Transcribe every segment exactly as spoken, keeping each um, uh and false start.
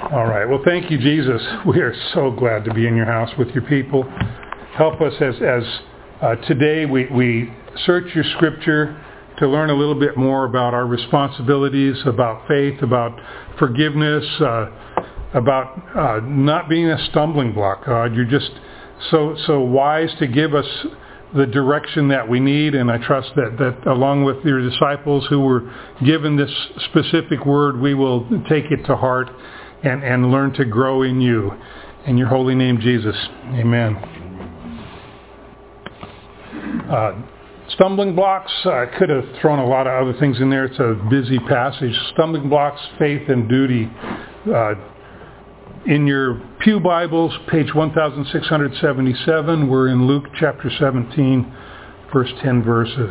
All right. Well, thank you, Jesus. We are so glad to be in your house with your people. Help us as as uh, today we, we search your scripture to learn a little bit more about our responsibilities, about faith, about forgiveness, uh, about uh, not being a stumbling block, God. You're just so so wise to give us the direction that we need, and I trust that, that along with your disciples who were given this specific word, we will take it to heart and, and learn to grow in you. In your holy name, Jesus. Amen. Uh, stumbling blocks, I could have thrown a lot of other things in there. It's a busy passage. Stumbling blocks, faith and duty. Uh, In your Pew Bibles, page one thousand six hundred seventy-seven, we're in Luke chapter seventeen, first ten verses.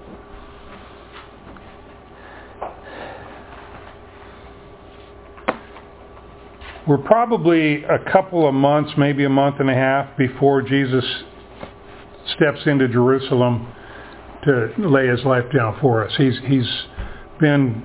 We're probably a couple of months, maybe a month and a half, before Jesus steps into Jerusalem to lay his life down for us. He's he's been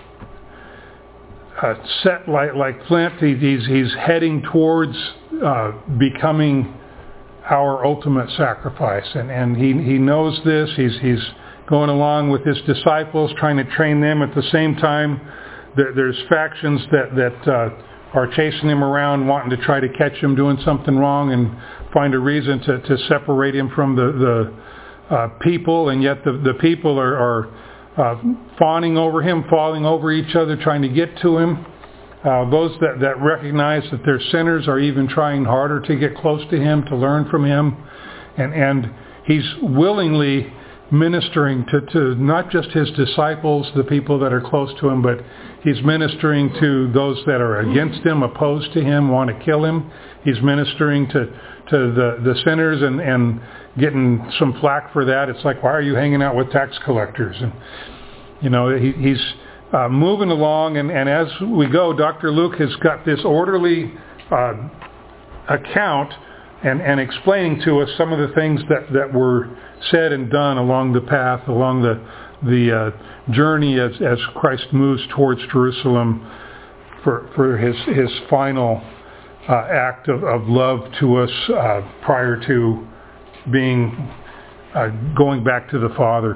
Uh, set like like flint. He, he's he's heading towards uh, becoming our ultimate sacrifice, and and he he knows this. He's he's going along with his disciples, trying to train them. At the same time, there, there's factions that that uh, are chasing him around, wanting to try to catch him doing something wrong and find a reason to, to separate him from the the uh, people. And yet the the people are. are Uh, fawning over him, falling over each other, trying to get to him. Uh, those that, that recognize that they're sinners are even trying harder to get close to him, to learn from him. And, and he's willingly ministering to, to not just his disciples, the people that are close to him, but he's ministering to those that are against him, opposed to him, want to kill him. He's ministering to, to the, the sinners and, and getting some flack for that. It's like, why are you hanging out with tax collectors? And, you know, he, he's uh, moving along, and, and as we go, Doctor Luke has got this orderly uh, account and, and explaining to us some of the things that, that were said and done along the path, along the the uh, journey as, as Christ moves towards Jerusalem for, for his, his final uh, act of, of love to us uh, prior to being uh, going back to the Father.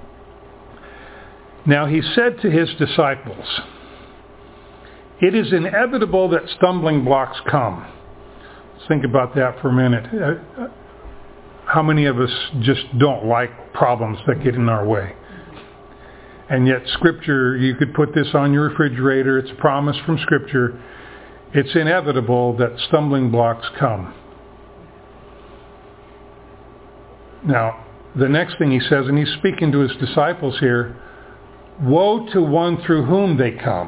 Now he said to his disciples, "It is inevitable that stumbling blocks come." Let's think about that for a minute. Uh, how many of us just don't like problems that get in our way? And yet Scripture, you could put this on your refrigerator, it's a promise from Scripture. It's inevitable that stumbling blocks come. Now, the next thing he says, and he's speaking to his disciples here, woe to one through whom they come.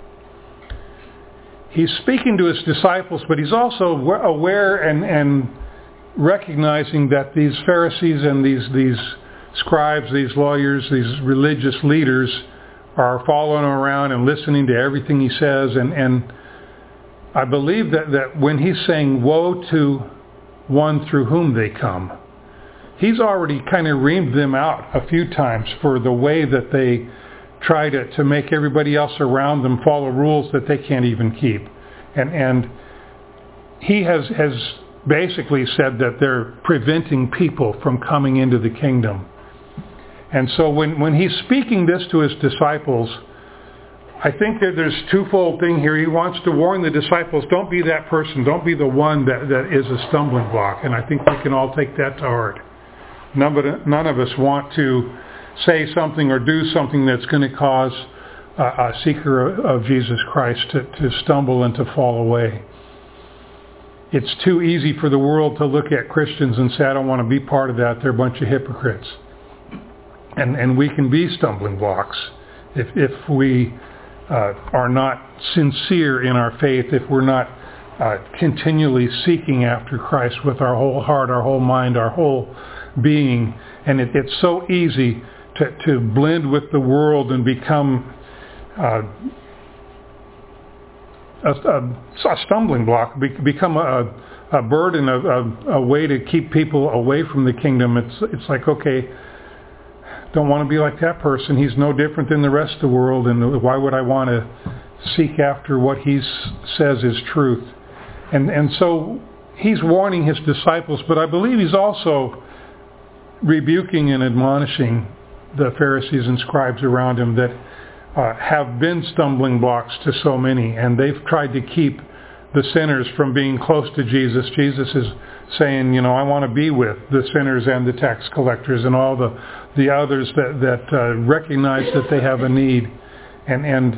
He's speaking to his disciples, but he's also aware and, and recognizing that these Pharisees and these, these scribes, these lawyers, these religious leaders are following around and listening to everything he says. And, and I believe that, that when he's saying woe to one through whom they come, he's already kind of reamed them out a few times for the way that they try to, to make everybody else around them follow rules that they can't even keep. And and he has has basically said that they're preventing people from coming into the kingdom. And so when, when he's speaking this to his disciples, I think that there's a twofold thing here. He wants to warn the disciples, don't be that person. Don't be the one that, that is a stumbling block. And I think we can all take that to heart. None of, none of us want to say something or do something that's going to cause a, a seeker of Jesus Christ to, to stumble and to fall away. It's too easy for the world to look at Christians and say, I don't want to be part of that. They're a bunch of hypocrites. And and we can be stumbling blocks if, if we uh, are not sincere in our faith, if we're not uh, continually seeking after Christ with our whole heart, our whole mind, our whole being. And it, it's so easy to, to blend with the world and become uh, a, a, a stumbling block, be, become a, a burden, a, a, a way to keep people away from the kingdom. It's it's like, okay, don't want to be like that person. He's no different than the rest of the world, and why would I want to seek after what he says is truth. And, and so he's warning his disciples, but I believe he's also rebuking and admonishing the Pharisees and scribes around him that uh, have been stumbling blocks to so many, and they've tried to keep the sinners from being close to Jesus. Jesus is saying, you know, I want to be with the sinners and the tax collectors and all the, the others that, that uh, recognize that they have a need. And, and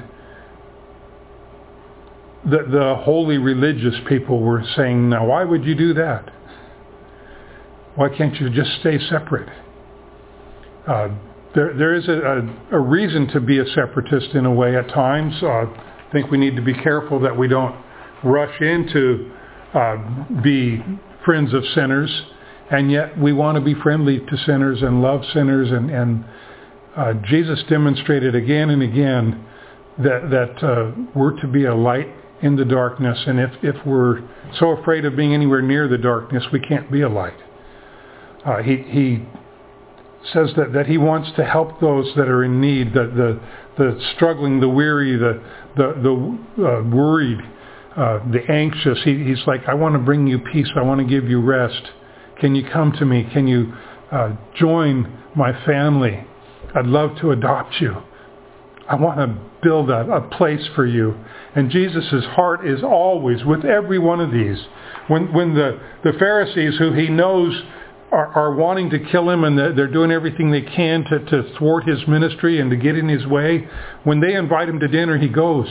the, the holy religious people were saying, now why would you do that? Why can't you just stay separate? Uh, there, there is a, a, a reason to be a separatist in a way at times. Uh, I think we need to be careful that we don't rush into uh, be friends of sinners, and yet we want to be friendly to sinners and love sinners. And, and uh, Jesus demonstrated again and again that, that uh, we're to be a light in the darkness, and if, if we're so afraid of being anywhere near the darkness, we can't be a light. Uh, he, he says that, that he wants to help those that are in need, the, the, the struggling, the weary, the, the, the uh, worried, uh, the anxious. He, he's like, I want to bring you peace. I want to give you rest. Can you come to me? Can you uh, join my family? I'd love to adopt you. I want to build a, a place for you. And Jesus' heart is always with every one of these. When, when the, the Pharisees, who he knows are, are wanting to kill him, and they're doing everything they can to, to thwart his ministry and to get in his way, when they invite him to dinner, he goes.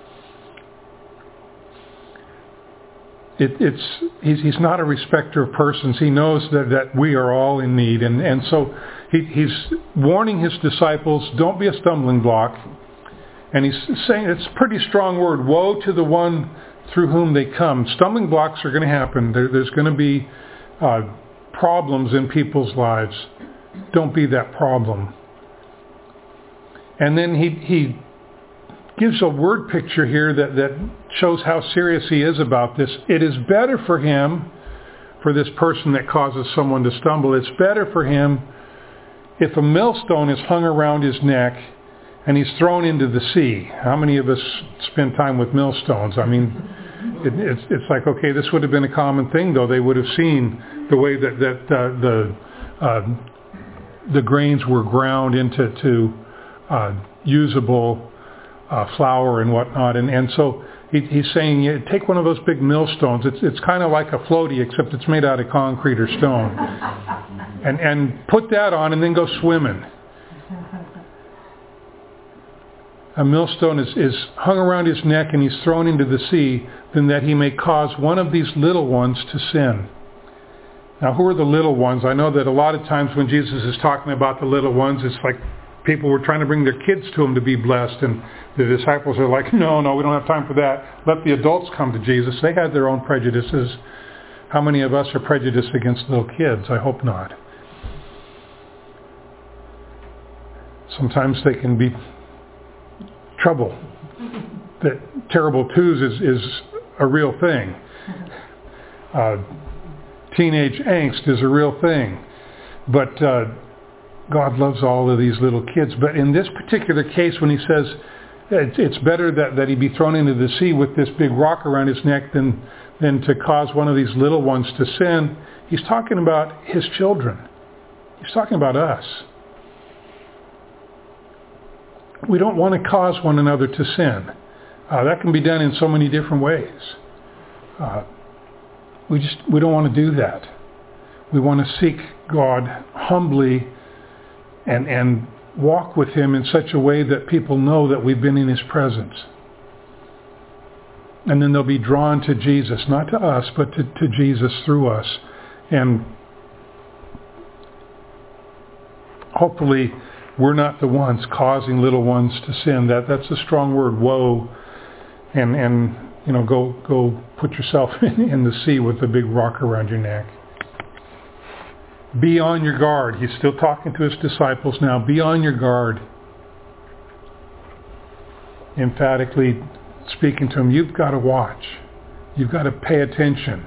It, it's he's, he's not a respecter of persons. He knows that, that we are all in need. And, and so he, he's warning his disciples, don't be a stumbling block. And he's saying, it's a pretty strong word, woe to the one through whom they come. Stumbling blocks are going to happen. There, there's going to be uh, problems in people's lives. Don't be that problem. And then he he gives a word picture here that, that shows how serious he is about this. It is better for him, for this person that causes someone to stumble, it's better for him if a millstone is hung around his neck and he's thrown into the sea. How many of us spend time with millstones? I mean, it, it's, it's like, okay, this would have been a common thing, though. They would have seen the way that, that uh, the uh, the grains were ground into to uh, usable uh, flour and whatnot. And, and so he, he's saying, yeah, take one of those big millstones. It's, it's kind of like a floaty, except it's made out of concrete or stone. And, and put that on and then go swimming. A millstone is, is hung around his neck and he's thrown into the sea, then that he may cause one of these little ones to sin. Now, who are the little ones? I know that a lot of times when Jesus is talking about the little ones, it's like people were trying to bring their kids to him to be blessed, and the disciples are like, no, no, we don't have time for that. Let the adults come to Jesus. They had their own prejudices. How many of us are prejudiced against little kids? I hope not. Sometimes they can be trouble. That terrible twos is, is a real thing. Uh, teenage angst is a real thing. But uh, God loves all of these little kids. But in this particular case, when he says it's better that, that he be thrown into the sea with this big rock around his neck than, than to cause one of these little ones to sin, he's talking about his children. He's talking about us. We don't want to cause one another to sin. Uh, that can be done in so many different ways. Uh, we just we don't want to do that. We want to seek God humbly and and walk with him in such a way that people know that we've been in his presence. And then they'll be drawn to Jesus, not to us, but to, to Jesus through us. And hopefully we're not the ones causing little ones to sin. That that's a strong word, woe. And and you know, go go put yourself in, in the sea with a big rock around your neck. Be on your guard. He's still talking to his disciples now. Be on your guard. Emphatically speaking to him, you've got to watch. You've got to pay attention.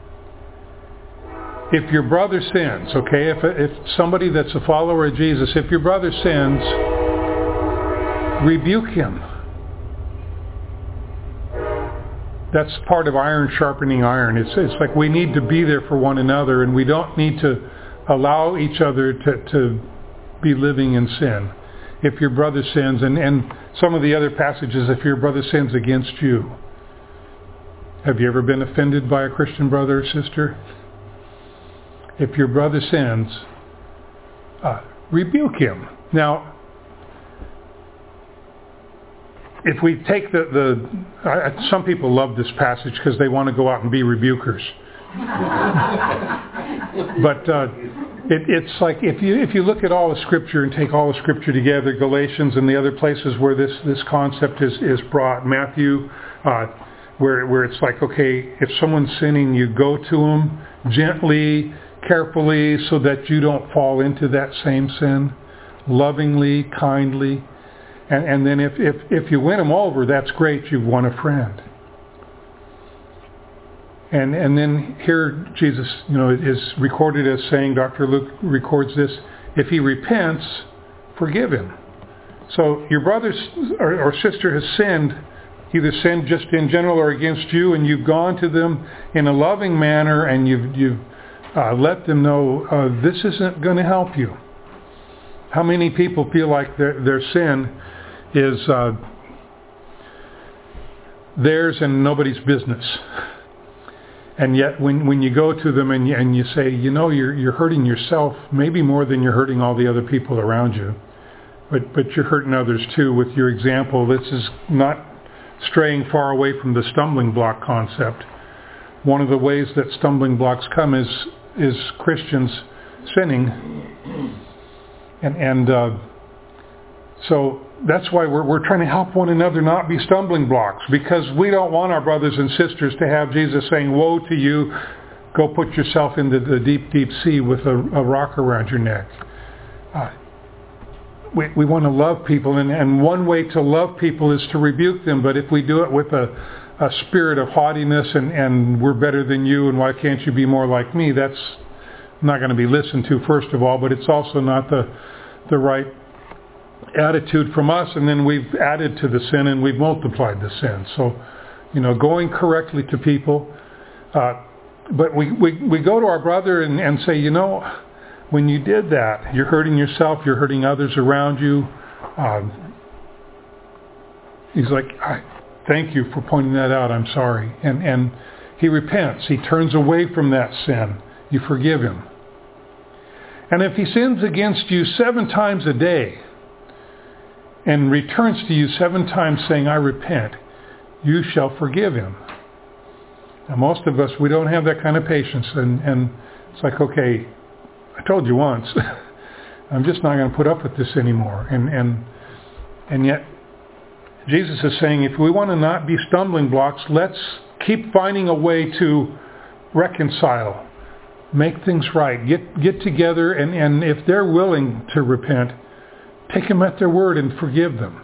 If your brother sins, okay, if if somebody that's a follower of Jesus, if your brother sins, rebuke him. that's part of iron sharpening iron. It's it's like we need to be there for one another, and we don't need to allow each other to, to be living in sin. If your brother sins, and, and some of the other passages, if your brother sins against you. Have you ever been offended by a Christian brother or sister? If your brother sins, uh, rebuke him. Now, if we take the, the uh, some people love this passage because they want to go out and be rebukers. But uh, it, it's like if you if you look at all the Scripture and take all the Scripture together, Galatians and the other places where this, this concept is, is brought, Matthew, uh, where where it's like, okay, if someone's sinning, you go to them gently, carefully, so that you don't fall into that same sin, lovingly, kindly. And, and then if, if, if you win them over, that's great. You've won a friend. And and then here Jesus, you know, is recorded as saying, Doctor Luke records this, if he repents, forgive him. So your brother or, or sister has sinned, either sinned just in general or against you, and you've gone to them in a loving manner and you've, you've uh, let them know uh, this isn't going to help you. How many people feel like their, their sin is uh, theirs and nobody's business? And yet when, when you go to them and you, and you say, you know, you're you're hurting yourself maybe more than you're hurting all the other people around you, but but you're hurting others too with your example. This is not straying far away from the stumbling block concept. One of the ways that stumbling blocks come is is Christians sinning, and and uh, so that's why we're we're trying to help one another not be stumbling blocks, because we don't want our brothers and sisters to have Jesus saying, "Woe to you! Go put yourself into the deep, deep sea with a, a rock around your neck." Uh, we we want to love people, and, and one way to love people is to rebuke them. But if we do it with a, a spirit of haughtiness and, and we're better than you, and why can't you be more like me? That's not going to be listened to, first of all, but it's also not the the right attitude from us, and then we've added to the sin and we've multiplied the sin. So, you know, going correctly to people, uh, but we, we, we go to our brother and, and say, you know, when you did that, you're hurting yourself, you're hurting others around you. Um, he's like, I thank you for pointing that out, I'm sorry. And, and he repents, he turns away from that sin. You forgive him. And if he sins against you seven times a day, and returns to you seven times saying, I repent, you shall forgive him. Now most of us, we don't have that kind of patience, and, and it's like, okay, I told you once, I'm just not going to put up with this anymore. And, and, and yet, Jesus is saying, if we want to not be stumbling blocks, let's keep finding a way to reconcile, make things right, get, get together, and, and if they're willing to repent, take them at their word and forgive them.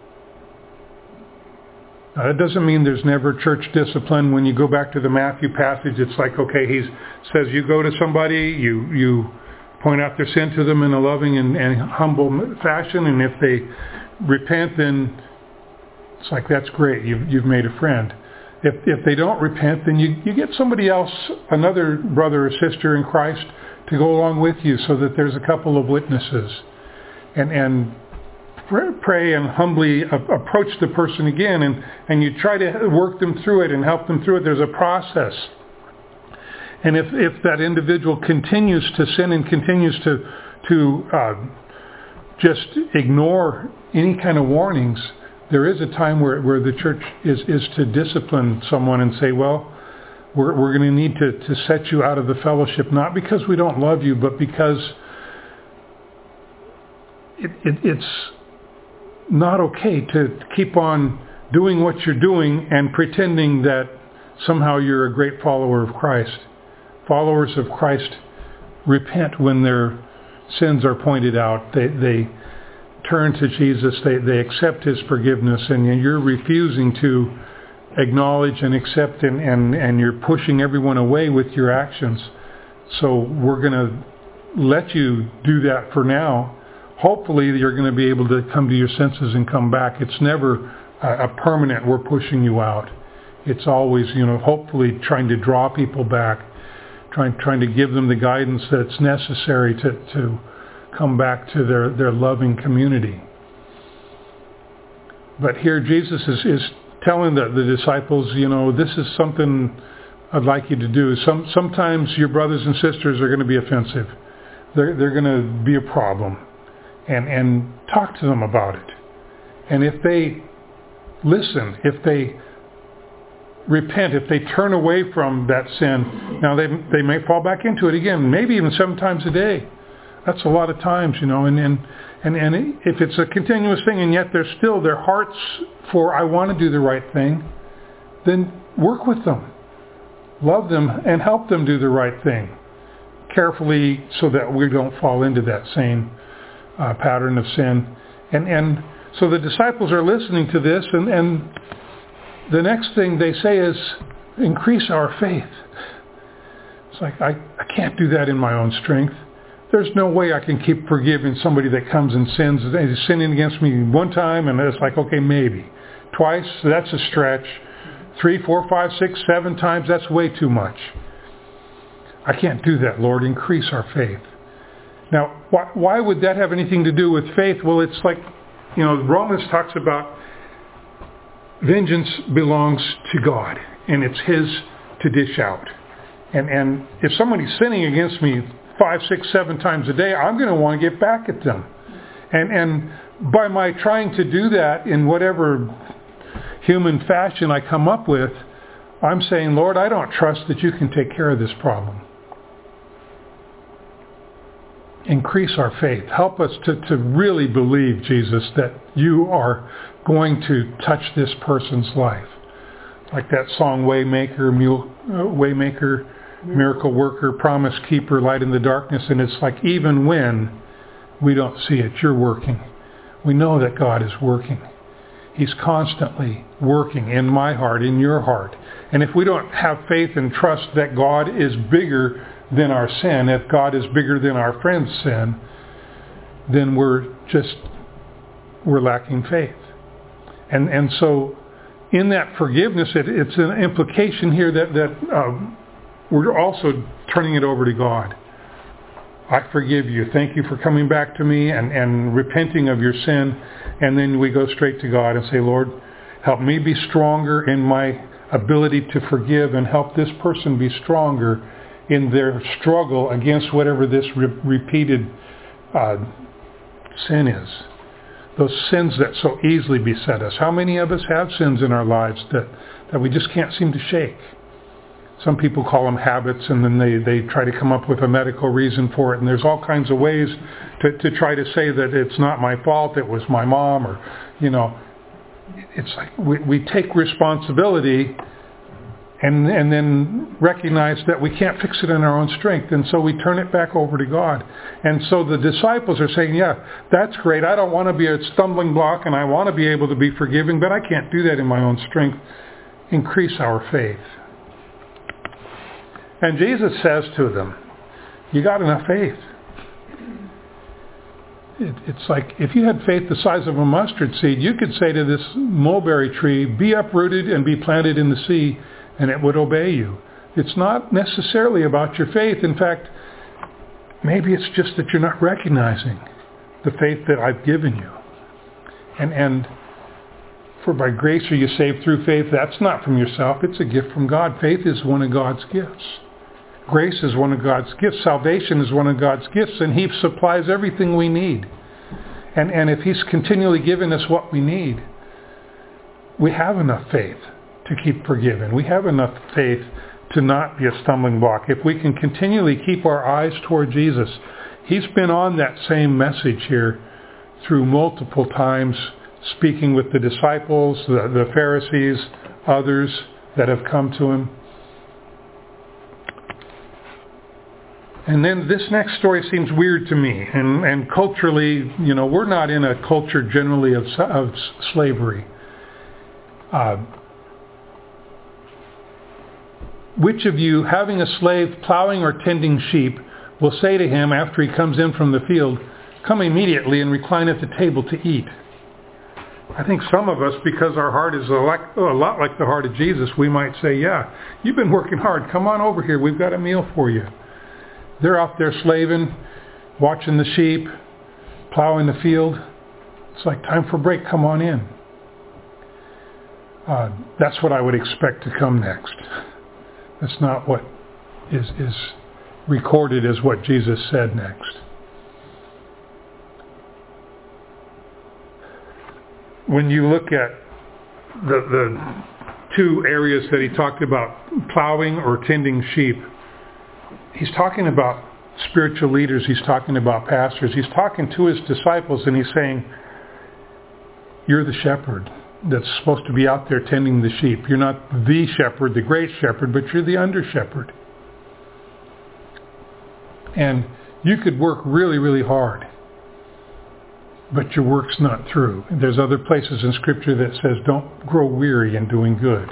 Now, that doesn't mean there's never church discipline. When you go back to the Matthew passage, it's like, okay, he says you go to somebody, you you point out their sin to them in a loving and, and humble fashion, and if they repent, then it's like, that's great, you've, you've made a friend. If if they don't repent, then you, you get somebody else, another brother or sister in Christ, to go along with you so that there's a couple of witnesses. And, and pray and humbly approach the person again, and, and you try to work them through it and help them through it. There's a process. And if, if that individual continues to sin and continues to, to uh, just ignore any kind of warnings, there is a time where, where the church is, is to discipline someone and say, well, we're, we're going to need to, to set you out of the fellowship, not because we don't love you, but because It, it, it's not okay to keep on doing what you're doing and pretending that somehow you're a great follower of Christ. Followers of Christ repent when their sins are pointed out. They, they turn to Jesus. They, they accept his forgiveness, and you're refusing to acknowledge and accept, and, and, and you're pushing everyone away with your actions. So we're going to let you do that for now. Hopefully you're going to be able to come to your senses and come back. It's never a permanent, we're pushing you out. It's always, you know, hopefully trying to draw people back, trying trying to give them the guidance that's necessary to, to come back to their, their loving community. But here Jesus is, is telling the, the disciples, you know, this is something I'd like you to do. Some, sometimes your brothers and sisters are going to be offensive. They're, they're going to be a problem. And, and talk to them about it. And if they listen, if they repent, if they turn away from that sin, now they they may fall back into it again, maybe even seven times a day. That's a lot of times, you know, and and, and, and if it's a continuous thing and yet they're still, their hearts for, I want to do the right thing, then work with them. Love them and help them do the right thing. Carefully so that we don't fall into that same uh, pattern of sin. And and so the disciples are listening to this, and, and the next thing they say is, increase our faith. It's like, I, I can't do that in my own strength. There's no way I can keep forgiving somebody that comes and sins. They're sinning against me one time, and it's like, okay, maybe. Twice, that's a stretch. Three, four, five, six, seven times, that's way too much. I can't do that, Lord. Increase our faith. Now, why, why would that have anything to do with faith? Well, it's like, you know, Romans talks about vengeance belongs to God, and it's His to dish out. And and if somebody's sinning against me five, six, seven times a day, I'm going to want to get back at them. And and by my trying to do that in whatever human fashion I come up with, I'm saying, Lord, I don't trust that you can take care of this problem. Increase our faith. Help us to, to really believe, Jesus, that you are going to touch this person's life. Like that song, Waymaker, Mule, uh, Waymaker, Miracle Worker, Promise Keeper, Light in the Darkness. And it's like, even when we don't see it, you're working. We know that God is working. He's constantly working in my heart, in your heart. And if we don't have faith and trust that God is bigger than our sin, if God is bigger than our friend's sin, then we're just, we're lacking faith. And and so in that forgiveness, it, it's an implication here that, that um, we're also turning it over to God. I forgive you. Thank you for coming back to me and, and repenting of your sin. And then we go straight to God and say, Lord, help me be stronger in my ability to forgive, and help this person be stronger in their struggle against whatever this re- repeated uh, sin is. Those sins that so easily beset us. How many of us have sins in our lives that, that we just can't seem to shake? Some people call them habits, and then they, they try to come up with a medical reason for it. And there's all kinds of ways to, to try to say that it's not my fault, it was my mom, or, you know. It's like we, we take responsibility and and then recognize that we can't fix it in our own strength. And so we turn it back over to God. And so the disciples are saying, yeah, that's great. I don't want to be a stumbling block, and I want to be able to be forgiving, but I can't do that in my own strength. Increase our faith. And Jesus says to them, you got enough faith. It, it's like if you had faith the size of a mustard seed, you could say to this mulberry tree, be uprooted and be planted in the sea, and it would obey you. It's not necessarily about your faith. In fact, maybe it's just that you're not recognizing the faith that I've given you. And and for by grace are you saved through faith. That's not from yourself. It's a gift from God. Faith is one of God's gifts. Grace is one of God's gifts. Salvation is one of God's gifts, and He supplies everything we need. And and if He's continually giving us what we need, we have enough faith to keep forgiven. We have enough faith to not be a stumbling block. If we can continually keep our eyes toward Jesus, He's been on that same message here through multiple times, speaking with the disciples, the, the Pharisees, others that have come to Him. And then this next story seems weird to me. And, and culturally, you know, we're not in a culture generally of, of slavery. Uh, which of you, having a slave plowing or tending sheep, will say to him after he comes in from the field, come immediately and recline at the table to eat? I think some of us, because our heart is a lot, a lot like the heart of Jesus, we might say, yeah, you've been working hard. Come on over here. We've got a meal for you. They're out there slaving, watching the sheep, plowing the field. It's like, time for break. Come on in. Uh, that's what I would expect to come next. That's not what is, is recorded as what Jesus said next. When you look at the, the two areas that he talked about, plowing or tending sheep, he's talking about spiritual leaders. He's talking about pastors. He's talking to his disciples, and he's saying, you're the shepherd that's supposed to be out there tending the sheep. You're not the shepherd, the great shepherd, but you're the under shepherd. And you could work really, really hard, but your work's not through. There's other places in Scripture that says don't grow weary in doing good.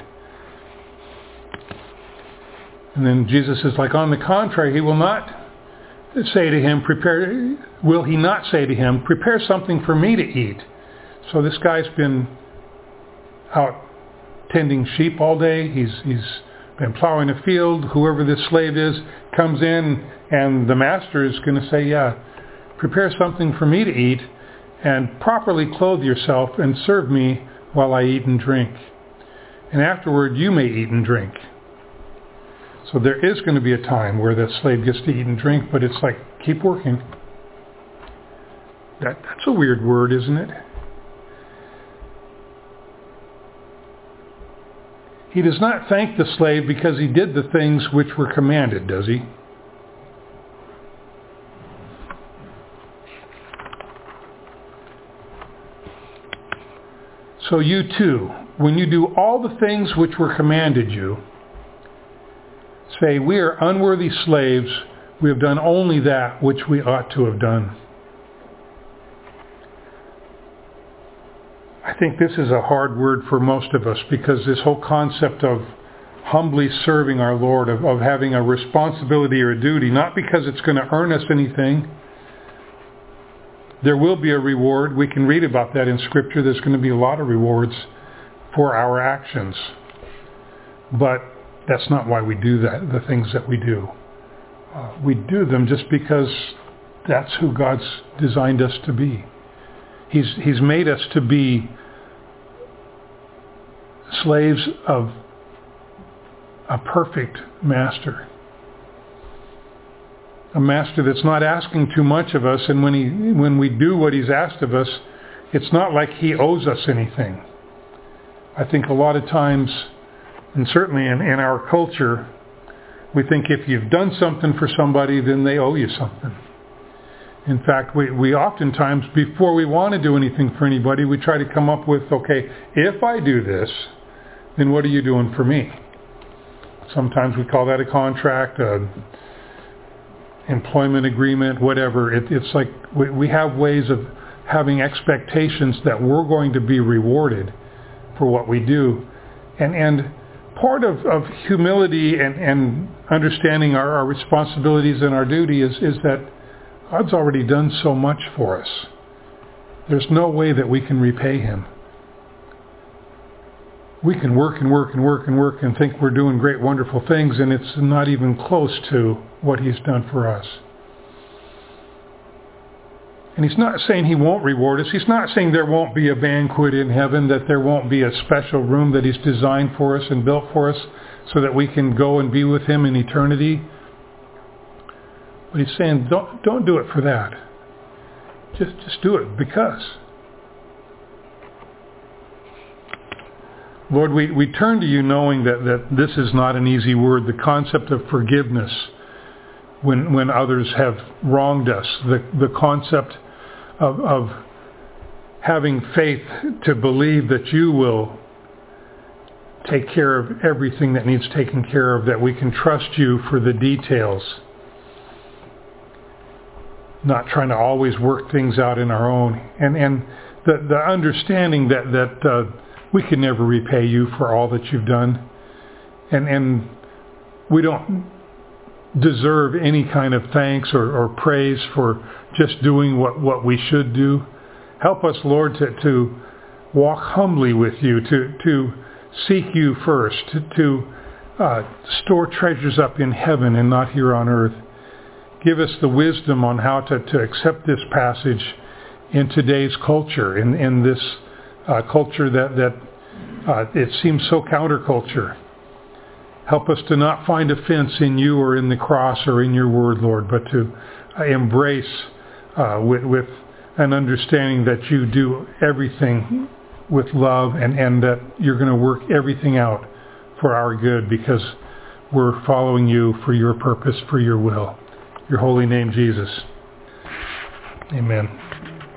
And then Jesus is like, on the contrary, he will not say to him, prepare, will he not say to him, prepare something for me to eat? So this guy's been out tending sheep all day. He's he's been plowing a field. Whoever this slave is comes in, and the master is going to say, yeah, prepare something for me to eat, and properly clothe yourself and serve me while I eat and drink. And afterward you may eat and drink. So there is going to be a time where that slave gets to eat and drink, but it's like, keep working. That, that's a weird word, isn't it? He does not thank the slave because he did the things which were commanded, does he? So you too, when you do all the things which were commanded you, say, we are unworthy slaves, we have done only that which we ought to have done. I think this is a hard word for most of us, because this whole concept of humbly serving our Lord, of, of having a responsibility or a duty, not because it's going to earn us anything. There will be a reward. We can read about that in Scripture. There's going to be a lot of rewards for our actions. But that's not why we do that, the things that we do. Uh, we do them just because that's who God's designed us to be. He's, he's made us to be slaves of a perfect master. A master that's not asking too much of us, and when he when we do what he's asked of us, it's not like he owes us anything. I think a lot of times, and certainly in, in our culture, we think if you've done something for somebody, then they owe you something. In fact, we, we oftentimes, before we want to do anything for anybody, we try to come up with, okay, if I do this, then what are you doing for me? Sometimes we call that a contract, a employment agreement, whatever. It, it's like we, we have ways of having expectations that we're going to be rewarded for what we do. And and part of, of humility and, and understanding our, our responsibilities and our duty is, is that God's already done so much for us. There's no way that we can repay him. We can work and work and work and work and think we're doing great, wonderful things, and it's not even close to what he's done for us. And he's not saying he won't reward us. He's not saying there won't be a banquet in heaven, that there won't be a special room that he's designed for us and built for us so that we can go and be with him in eternity. But he's saying, don't, don't do it for that. Just, just do it because. Lord, we, we turn to you knowing that, that this is not an easy word. The concept of forgiveness when when others have wronged us. The, the concept of, of having faith to believe that you will take care of everything that needs taken care of, that we can trust you for the details. Not trying to always work things out in our own. And, and the, the understanding that, that uh, we can never repay you for all that you've done. And and we don't deserve any kind of thanks or, or praise for just doing what, what we should do. Help us, Lord, to, to walk humbly with you, to, to seek you first, to, to uh, store treasures up in heaven and not here on earth. Give us the wisdom on how to, to accept this passage in today's culture, in, in this uh, culture that, that uh, it seems so counterculture. Help us to not find offense in you or in the cross or in your word, Lord, but to uh, embrace uh, with, with an understanding that you do everything with love, and, and that you're going to work everything out for our good because we're following you for your purpose, for your will. Your holy name, Jesus. Amen.